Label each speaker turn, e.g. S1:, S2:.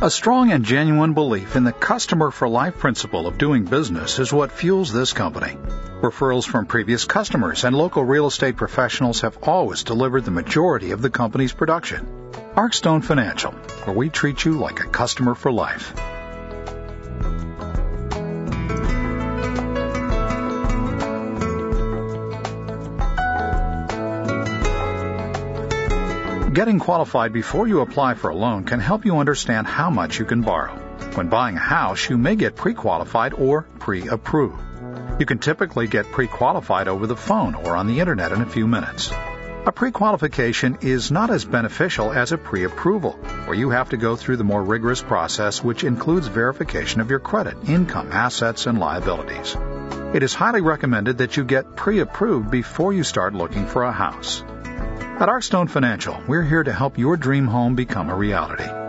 S1: A strong and genuine belief in the customer-for-life principle of doing business is what fuels this company. Referrals from previous customers and local real estate professionals have always delivered the majority of the company's production. Arcstone Financial, where we treat you like a customer for life. Getting qualified before you apply for a loan can help you understand how much you can borrow. When buying a house, you may get pre-qualified or pre-approved. You can typically get pre-qualified over the phone or on the internet in a few minutes. A pre-qualification is not as beneficial as a pre-approval, where you have to go through the more rigorous process, which includes verification of your credit, income, assets, and liabilities. It is highly recommended that you get pre-approved before you start looking for a house. At Arcstone Financial, we're here to help your dream home become a reality.